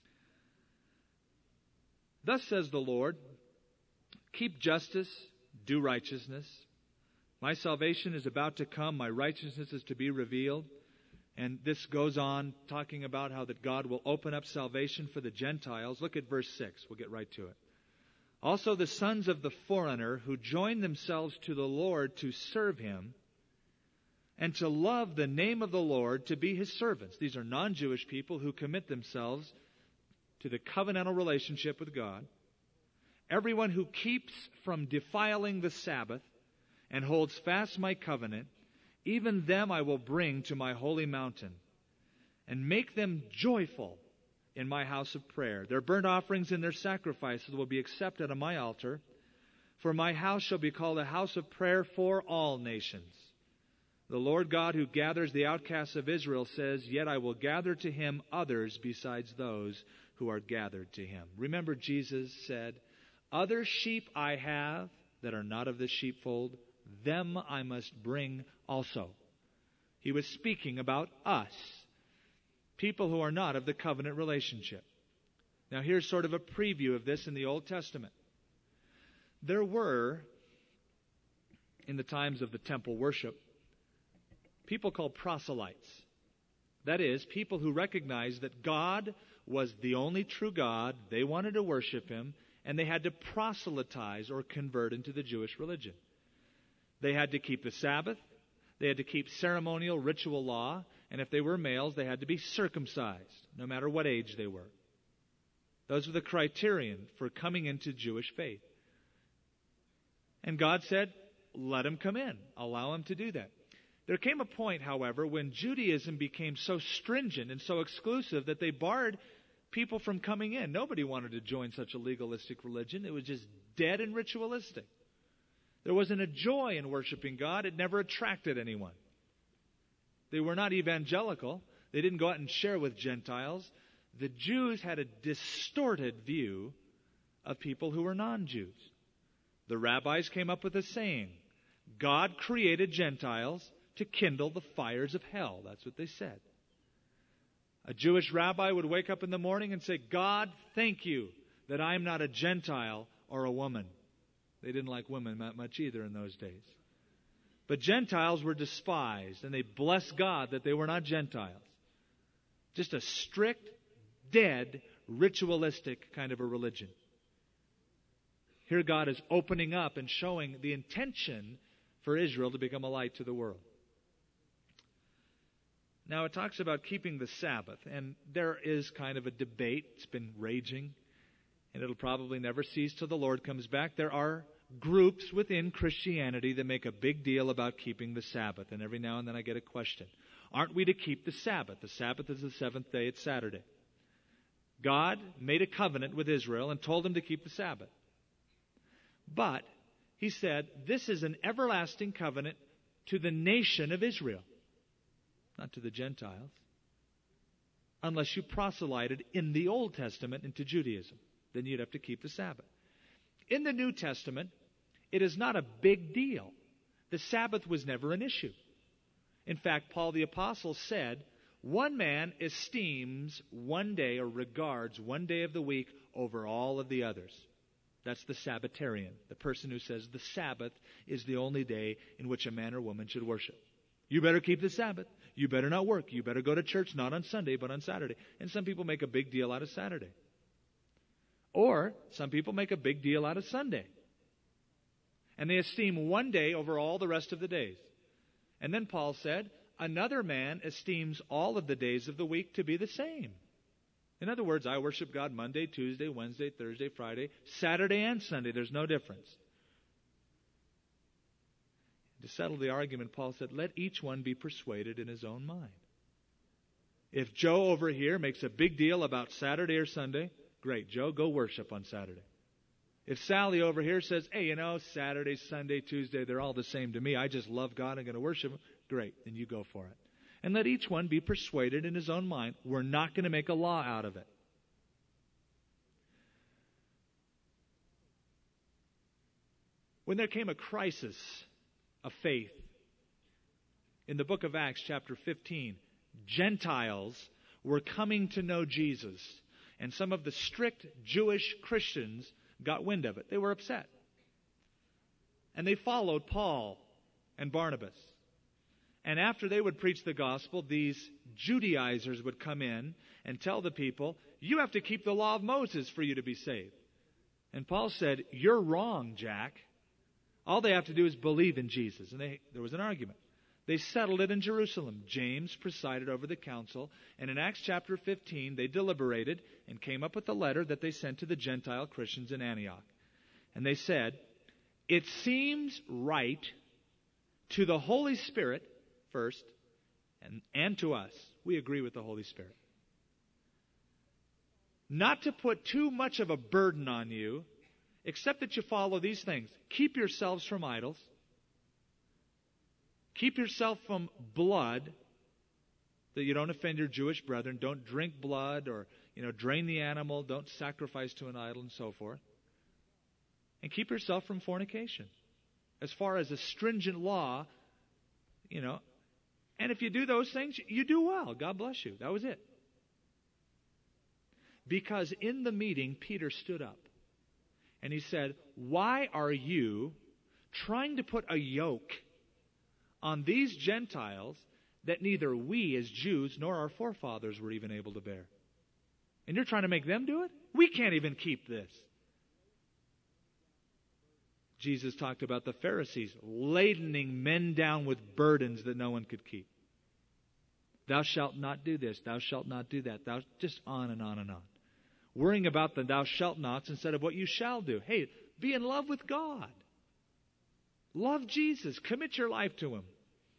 Thus says the Lord, keep justice, do righteousness. My salvation is about to come. My righteousness is to be revealed. And this goes on talking about how that God will open up salvation for the Gentiles. Look at verse 6. We'll get right to it. Also the sons of the foreigner who join themselves to the Lord to serve him and to love the name of the Lord, to be his servants. These are non-Jewish people who commit themselves to the covenantal relationship with God. Everyone who keeps from defiling the Sabbath and holds fast my covenant, even them I will bring to my holy mountain and make them joyful in my house of prayer. Their burnt offerings and their sacrifices will be accepted on my altar. For my house shall be called a house of prayer for all nations. The Lord God who gathers the outcasts of Israel says, Yet I will gather to him others besides those who are gathered to him. Remember, Jesus said, Other sheep I have that are not of this sheepfold, them I must bring also. He was speaking about us, people who are not of the covenant relationship. Now here's sort of a preview of this in the Old Testament. There were, in the times of the temple worship, people called proselytes. That is, people who recognized that God was the only true God, they wanted to worship Him, and they had to proselytize or convert into the Jewish religion. They had to keep the Sabbath, they had to keep ceremonial ritual law, and if they were males, they had to be circumcised, no matter what age they were. Those were the criterion for coming into Jewish faith. And God said, let them come in. Allow them to do that. There came a point, however, when Judaism became so stringent and so exclusive that they barred people from coming in. Nobody wanted to join such a legalistic religion. It was just dead and ritualistic. There wasn't a joy in worshiping God. It never attracted anyone. They were not evangelical. They didn't go out and share with Gentiles. The Jews had a distorted view of people who were non-Jews. The rabbis came up with a saying, God created Gentiles to kindle the fires of hell. That's what they said. A Jewish rabbi would wake up in the morning and say, God, thank you that I'm not a Gentile or a woman. They didn't like women that much either in those days. But Gentiles were despised, and they blessed God that they were not Gentiles. Just a strict, dead, ritualistic kind of a religion. Here God is opening up and showing the intention for Israel to become a light to the world. Now it talks about keeping the Sabbath, and there is kind of a debate. It's been raging, and it'll probably never cease till the Lord comes back. There are groups within Christianity that make a big deal about keeping the Sabbath, and every now and then I get a question. Aren't we to keep the Sabbath? The Sabbath is the seventh day, it's Saturday. God made a covenant with Israel and told them to keep the Sabbath. But He said, this is an everlasting covenant to the nation of Israel, not to the Gentiles, unless you proselyted in the Old Testament into Judaism. Then you'd have to keep the Sabbath. In the New Testament, it is not a big deal. The Sabbath was never an issue. In fact, Paul the Apostle said, one man esteems one day or regards one day of the week over all of the others. That's the Sabbatarian, the person who says the Sabbath is the only day in which a man or woman should worship. You better keep the Sabbath. You better not work. You better go to church not on Sunday but on Saturday. And some people make a big deal out of Saturday. Or some people make a big deal out of Sunday. And they esteem one day over all the rest of the days. And then Paul said, another man esteems all of the days of the week to be the same. In other words, I worship God Monday, Tuesday, Wednesday, Thursday, Friday, Saturday, and Sunday. There's no difference. To settle the argument, Paul said, let each one be persuaded in his own mind. If Joe over here makes a big deal about Saturday or Sunday, great, Joe, go worship on Saturday. If Sally over here says, hey, Saturday, Sunday, Tuesday, they're all the same to me. I just love God. I'm going to worship Him. Great, then you go for it. And let each one be persuaded in his own mind. We're not going to make a law out of it. When there came a crisis of faith, in the book of Acts, chapter 15, Gentiles were coming to know Jesus. And some of the strict Jewish Christians got wind of it. They were upset. And they followed Paul and Barnabas. And after they would preach the gospel, these Judaizers would come in and tell the people, you have to keep the law of Moses for you to be saved. And Paul said, you're wrong, Jack. All they have to do is believe in Jesus. And there was an argument. They settled it in Jerusalem. James presided over the council. And in Acts chapter 15, they deliberated and came up with a letter that they sent to the Gentile Christians in Antioch. And they said, it seems right to the Holy Spirit first, and to us. We agree with the Holy Spirit. not to put too much of a burden on you, except that you follow these things. Keep yourselves from idols. Keep yourself from blood, that you don't offend your Jewish brethren. Don't drink blood or, drain the animal. Don't sacrifice to an idol and so forth. And keep yourself from fornication. As far as a stringent law, and if you do those things, you do well. God bless you. That was it. Because in the meeting, Peter stood up and he said, why are you trying to put a yoke on these Gentiles that neither we as Jews nor our forefathers were even able to bear? And you're trying to make them do it? We can't even keep this. Jesus talked about the Pharisees ladening men down with burdens that no one could keep. Thou shalt not do this. Thou shalt not do that. Just on and on and on. Worrying about the thou shalt nots instead of what you shall do. Hey, be in love with God. Love Jesus. Commit your life to Him.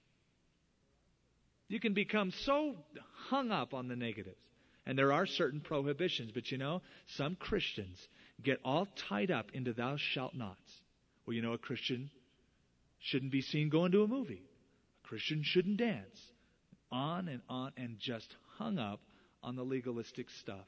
You can become so hung up on the negatives. And there are certain prohibitions. But some Christians get all tied up into thou shalt nots. Well, a Christian shouldn't be seen going to a movie. A Christian shouldn't dance. On, and just hung up on the legalistic stuff.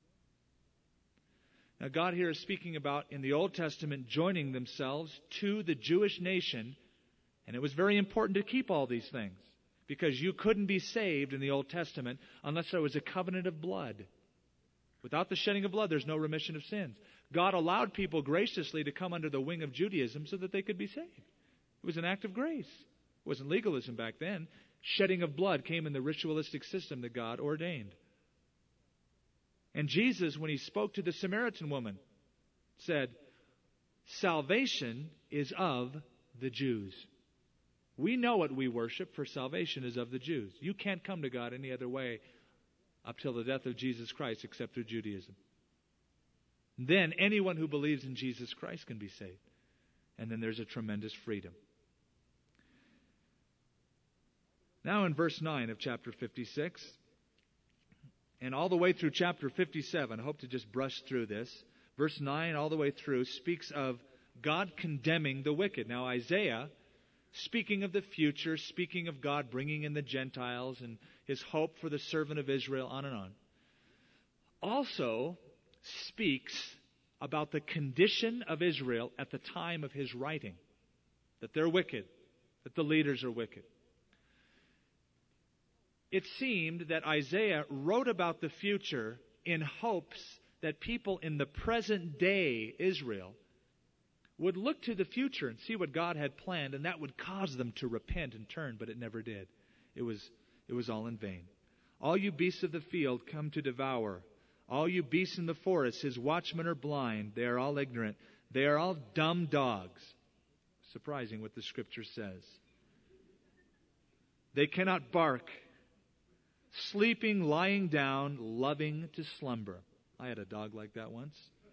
Now, God here is speaking about, in the Old Testament, joining themselves to the Jewish nation. And it was very important to keep all these things. Because you couldn't be saved in the Old Testament unless there was a covenant of blood. Without the shedding of blood, there's no remission of sins. God allowed people graciously to come under the wing of Judaism so that they could be saved. It was an act of grace. It wasn't legalism back then. Shedding of blood came in the ritualistic system that God ordained. And Jesus, when He spoke to the Samaritan woman, said, salvation is of the Jews. We know what we worship, for salvation is of the Jews. You can't come to God any other way up till the death of Jesus Christ except through Judaism. Then anyone who believes in Jesus Christ can be saved. And then there's a tremendous freedom. Now in verse 9 of chapter 56, and all the way through chapter 57, I hope to just brush through this. Verse 9 all the way through speaks of God condemning the wicked. Now Isaiah, speaking of the future, speaking of God bringing in the Gentiles and His hope for the servant of Israel, on and on, also speaks about the condition of Israel at the time of his writing. That they're wicked, that the leaders are wicked. It seemed that Isaiah wrote about the future in hopes that people in the present day Israel would look to the future and see what God had planned, and that would cause them to repent and turn, but it never did. It was all in vain. All you beasts of the field come to devour. All you beasts in the forest, His watchmen are blind. They are all ignorant. They are all dumb dogs. Surprising what the Scripture says. They cannot bark. Sleeping, lying down, loving to slumber. I had a dog like that once.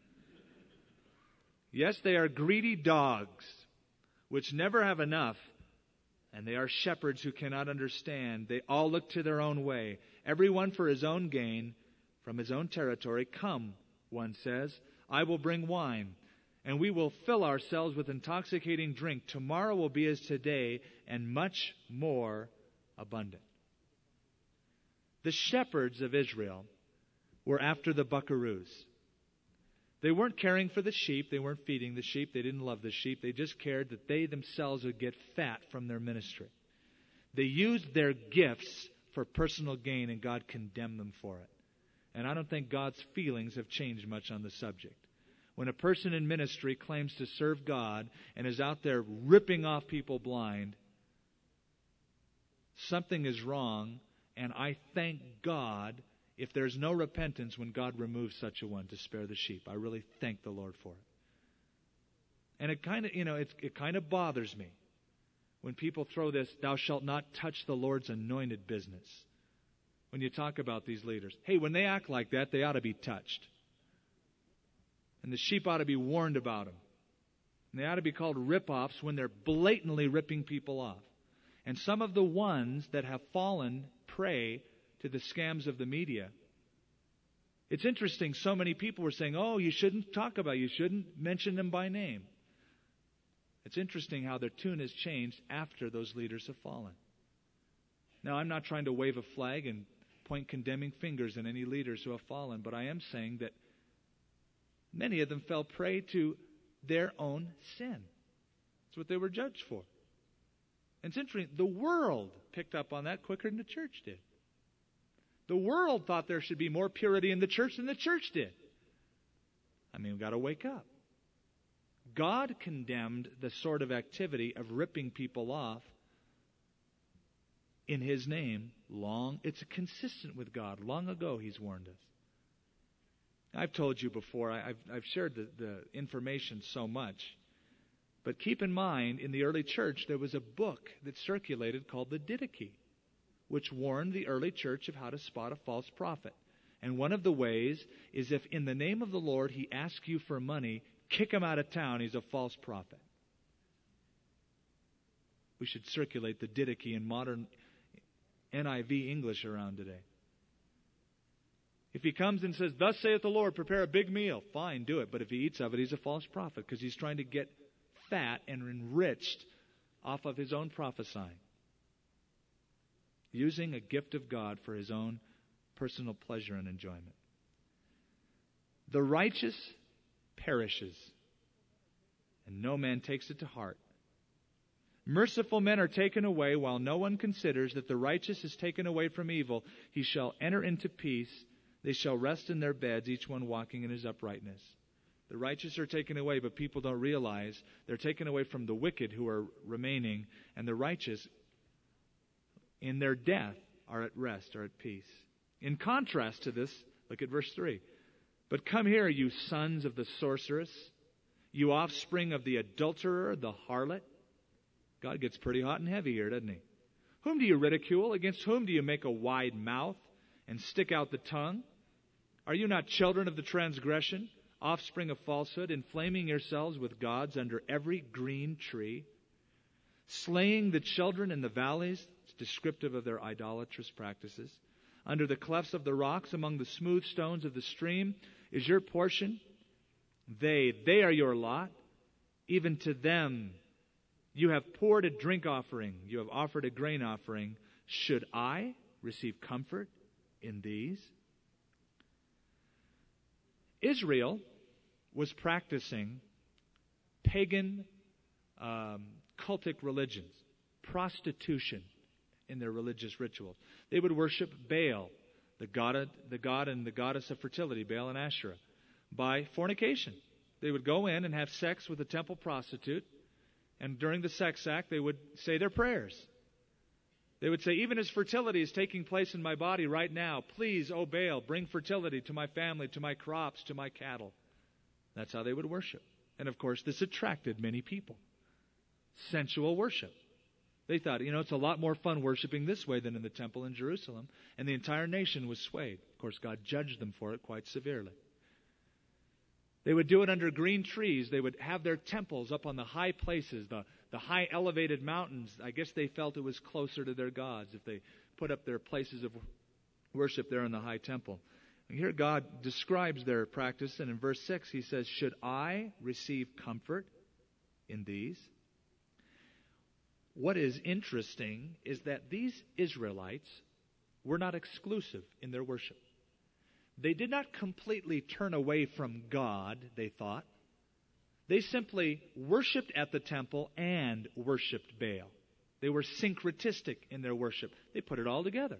Yes, they are greedy dogs, which never have enough, and they are shepherds who cannot understand. They all look to their own way, everyone for his own gain, from his own territory. Come, one says, I will bring wine, and we will fill ourselves with intoxicating drink. Tomorrow will be as today, and much more abundant. The shepherds of Israel were after the buckaroos. They weren't caring for the sheep. They weren't feeding the sheep. They didn't love the sheep. They just cared that they themselves would get fat from their ministry. They used their gifts for personal gain, and God condemned them for it. And I don't think God's feelings have changed much on the subject. When a person in ministry claims to serve God and is out there ripping off people blind, something is wrong, and I thank God if there's no repentance when God removes such a one to spare the sheep. I really thank the Lord for it. And it kind of bothers me when people throw this, thou shalt not touch the Lord's anointed business. When you talk about these leaders. Hey, when they act like that, they ought to be touched. And the sheep ought to be warned about them. And they ought to be called rip-offs when they're blatantly ripping people off. And some of the ones that have fallen prey to the scams of the media, It's interesting, so many people were saying, oh, you shouldn't mention them by name. It's interesting how their tune has changed after those leaders have fallen. Now, I'm not trying to wave a flag and point condemning fingers at any leaders who have fallen, but I am saying that many of them fell prey to their own sin. That's what they were judged for. And it's interesting, the world picked up on that quicker than the church did. The world thought there should be more purity in the church than the church did. I mean, we've got to wake up. God condemned the sort of activity of ripping people off in His name it's consistent with God. Long ago He's warned us. I've told you before, I've shared the information so much. But keep in mind, in the early church, there was a book that circulated called the Didache, which warned the early church of how to spot a false prophet. And one of the ways is if in the name of the Lord He asks you for money, kick him out of town, he's a false prophet. We should circulate the Didache in modern NIV English around today. If he comes and says, thus saith the Lord, prepare a big meal, fine, do it. But if he eats of it, he's a false prophet because he's trying to get fat and enriched off of his own prophesying, using a gift of God for his own personal pleasure and enjoyment. The righteous perishes, and no man takes it to heart. Merciful men are taken away, while no one considers that the righteous is taken away from evil. He shall enter into peace. They shall rest in their beds, each one walking in his uprightness. The righteous are taken away, but people don't realize they're taken away from the wicked who are remaining, and the righteous in their death are at rest, are at peace. In contrast to this, look at verse 3. But come here, you sons of the sorceress, you offspring of the adulterer, the harlot. God gets pretty hot and heavy here, doesn't He? Whom do you ridicule? Against whom do you make a wide mouth and stick out the tongue? Are you not children of the transgression, offspring of falsehood, inflaming yourselves with gods under every green tree, slaying the children in the valleys? It's descriptive of their idolatrous practices. Under the clefts of the rocks, among the smooth stones of the stream, is your portion. They are your lot. Even to them you have poured a drink offering. You have offered a grain offering. Should I receive comfort in these? Israel was practicing pagan cultic religions, prostitution in their religious rituals. They would worship Baal, the god and the goddess of fertility, Baal and Asherah, by fornication. They would go in and have sex with a temple prostitute, and during the sex act, they would say their prayers. They would say, even as fertility is taking place in my body right now, please, O Baal, bring fertility to my family, to my crops, to my cattle. That's how they would worship. And of course, this attracted many people. Sensual worship. They thought, it's a lot more fun worshiping this way than in the temple in Jerusalem. And the entire nation was swayed. Of course, God judged them for it quite severely. They would do it under green trees. They would have their temples up on the high places, the high elevated mountains. I guess they felt it was closer to their gods if they put up their places of worship there in the high temple. And here God describes their practice, and in verse 6 He says, should I receive comfort in these? What is interesting is that these Israelites were not exclusive in their worship. They did not completely turn away from God, they thought. They simply worshipped at the temple and worshipped Baal. They were syncretistic in their worship. They put it all together.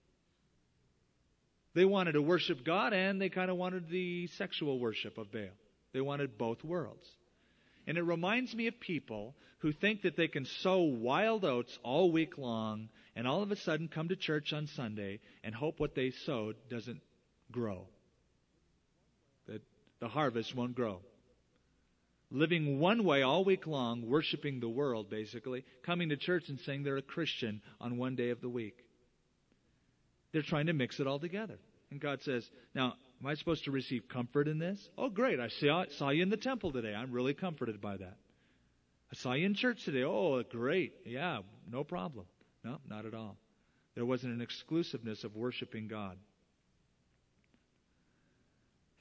They wanted to worship God, and they kind of wanted the sexual worship of Baal. They wanted both worlds. And it reminds me of people who think that they can sow wild oats all week long and all of a sudden come to church on Sunday and hope what they sowed doesn't grow. That the harvest won't grow. Living one way all week long, worshiping the world basically, coming to church and saying they're a Christian on one day of the week. They're trying to mix it all together. And God says, now, am I supposed to receive comfort in this? Oh, great. I saw you in the temple today. I'm really comforted by that. I saw you in church today. Oh, great. Yeah, no problem. No, not at all. There wasn't an exclusiveness of worshiping God.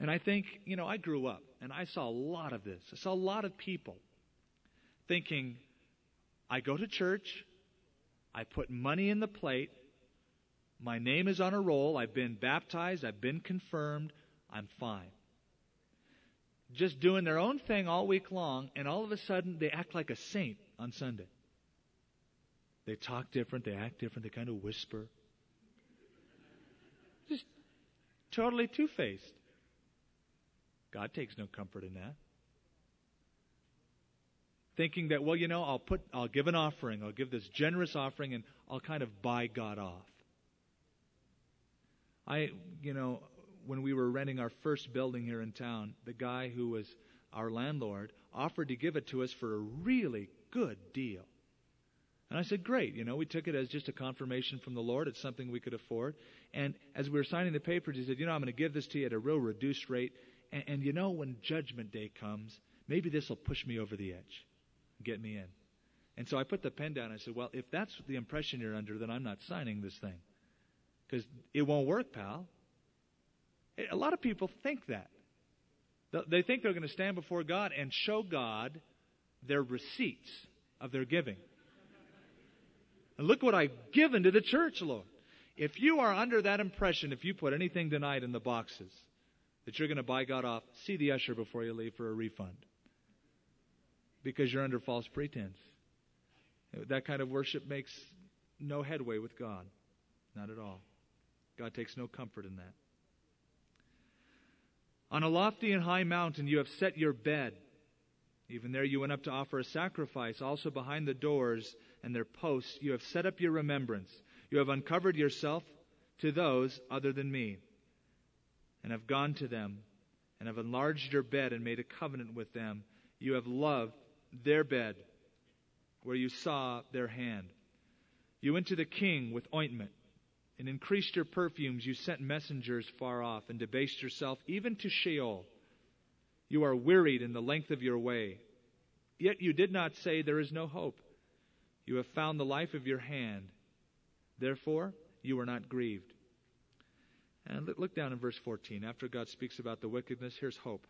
And I think, I grew up and I saw a lot of this. I saw a lot of people thinking, I go to church, I put money in the plate, my name is on a roll, I've been baptized, I've been confirmed, I'm fine. Just doing their own thing all week long, and all of a sudden they act like a saint on Sunday. They talk different, they act different, they kind of whisper. Just totally two-faced. God takes no comfort in that. Thinking that, I'll give an offering, I'll give this generous offering, and I'll kind of buy God off. When we were renting our first building here in town, the guy who was our landlord offered to give it to us for a really good deal. And I said, great. We took it as just a confirmation from the Lord. It's something we could afford. And as we were signing the papers, he said, I'm going to give this to you at a real reduced rate. And when Judgment Day comes, maybe this will push me over the edge, get me in. And so I put the pen down. I said, well, if that's the impression you're under, then I'm not signing this thing. Because it won't work, pal. A lot of people think that. They think they're going to stand before God and show God their receipts of their giving. And look what I've given to the church, Lord. If you are under that impression, if you put anything tonight in the boxes that you're going to buy God off, see the usher before you leave for a refund. Because you're under false pretense. That kind of worship makes no headway with God. Not at all. God takes no comfort in that. On a lofty and high mountain you have set your bed. Even there you went up to offer a sacrifice. Also behind the doors and their posts you have set up your remembrance. You have uncovered yourself to those other than me, and have gone to them, and have enlarged your bed and made a covenant with them. You have loved their bed, where you saw their hand. You went to the king with ointment, and increased your perfumes. You sent messengers far off, and debased yourself even to Sheol. You are wearied in the length of your way. Yet you did not say, there is no hope. You have found the life of your hand. Therefore, you were not grieved. And look down in verse 14. After God speaks about the wickedness, here's hope.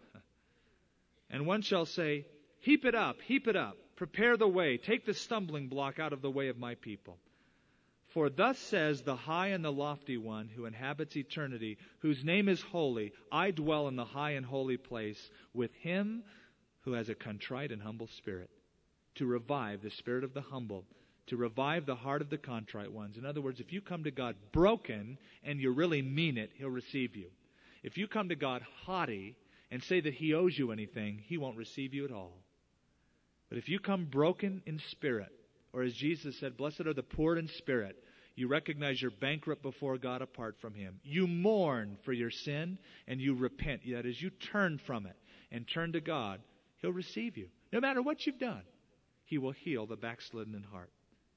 And one shall say, heap it up, prepare the way, take the stumbling block out of the way of my people. For thus says the high and the lofty one who inhabits eternity, whose name is holy, I dwell in the high and holy place with him who has a contrite and humble spirit, to revive the spirit of the humble, to revive the heart of the contrite ones. In other words, if you come to God broken and you really mean it, He'll receive you. If you come to God haughty and say that He owes you anything, He won't receive you at all. But if you come broken in spirit, or as Jesus said, blessed are the poor in spirit, you recognize you're bankrupt before God apart from Him. You mourn for your sin and you repent. That is, you turn from it and turn to God, He'll receive you. No matter what you've done, He will heal the backslidden in heart.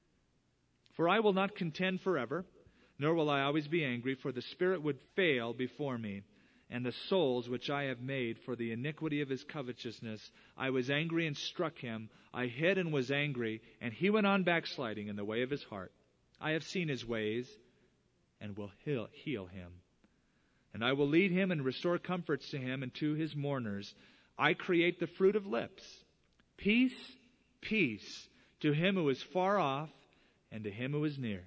For I will not contend forever, nor will I always be angry, for the spirit would fail before me, and the souls which I have made for the iniquity of his covetousness. I was angry and struck him. I hid and was angry, and he went on backsliding in the way of his heart. I have seen his ways, and will heal him. And I will lead him and restore comforts to him and to his mourners. I create the fruit of lips. Peace, peace to him who is far off, and to him who is near.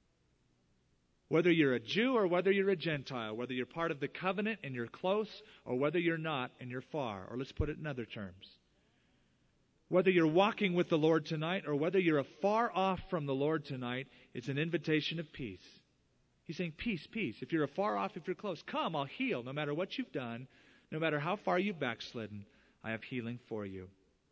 Whether you're a Jew or whether you're a Gentile, whether you're part of the covenant and you're close, or whether you're not and you're far, or let's put it in other terms. Whether you're walking with the Lord tonight or whether you're afar off from the Lord tonight, it's an invitation of peace. He's saying, peace, peace. If you're afar off, if you're close, come, I'll heal. No matter what you've done, no matter how far you've backslidden, I have healing for you.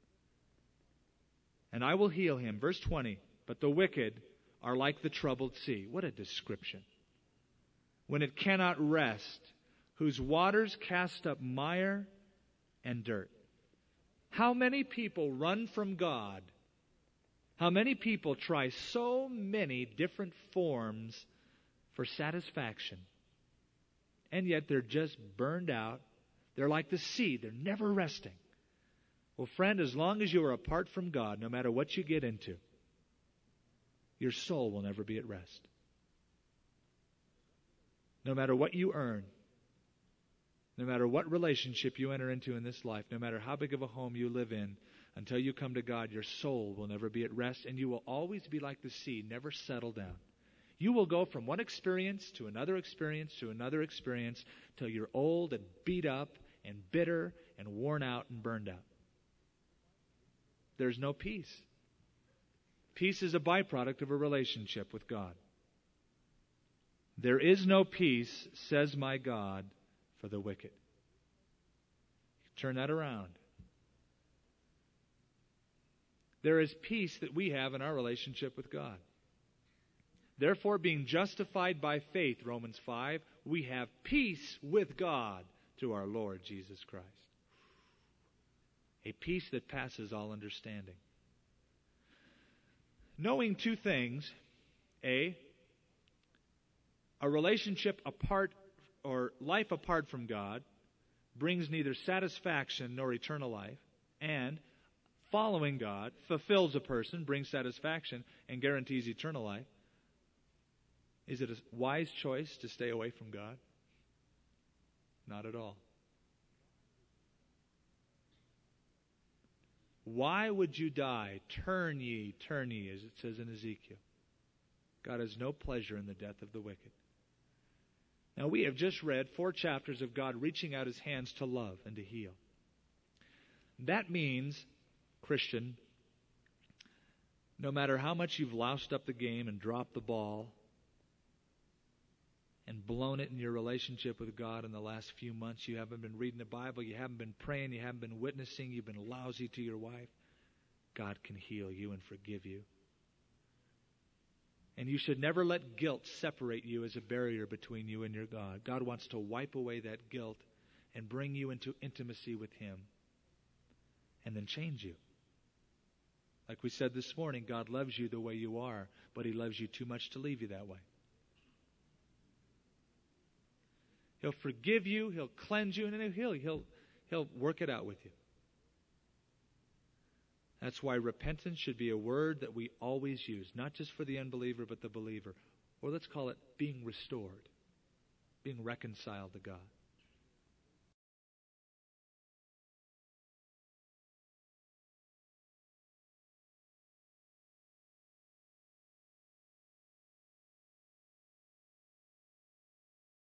And I will heal him. Verse 20, but the wicked are like the troubled sea. What a description. When it cannot rest, whose waters cast up mire and dirt. How many people run from God? How many people try so many different forms for satisfaction? And yet they're just burned out. They're like the sea. They're never resting. Well, friend, as long as you are apart from God, no matter what you get into, your soul will never be at rest. No matter what you earn, No matter what relationship you enter into in this life, no matter how big of a home you live in, until you come to God, your soul will never be at rest, and you will always be like the sea, never settle down. You will go from one experience to another experience to another experience till you're old and beat up and bitter and worn out and burned out. There's no peace. Peace is a byproduct of a relationship with God. There is no peace, says my God, for the wicked. Turn that around. There is peace that we have in our relationship with God. Therefore, being justified by faith, Romans 5, we have peace with God through our Lord Jesus Christ. A peace that passes all understanding. Knowing two things. A relationship apart or life apart from God brings neither satisfaction nor eternal life. And following God fulfills a person, brings satisfaction, and guarantees eternal life. Is it a wise choice to stay away from God? Not at all. Why would you die? Turn ye, as it says in Ezekiel. God has no pleasure in the death of the wicked. Now, we have just read 4 chapters of God reaching out His hands to love and to heal. That means, Christian, no matter how much you've loused up the game and dropped the ball and blown it in your relationship with God in the last few months, you haven't been reading the Bible, you haven't been praying, you haven't been witnessing, you've been lousy to your wife, God can heal you and forgive you. And you should never let guilt separate you as a barrier between you and your God. God wants to wipe away that guilt and bring you into intimacy with Him and then change you. Like we said this morning, God loves you the way you are, but He loves you too much to leave you that way. He'll forgive you, He'll cleanse you, and then He'll work it out with you. That's why repentance should be a word that we always use, not just for the unbeliever, but the believer. Or let's call it being restored, being reconciled to God.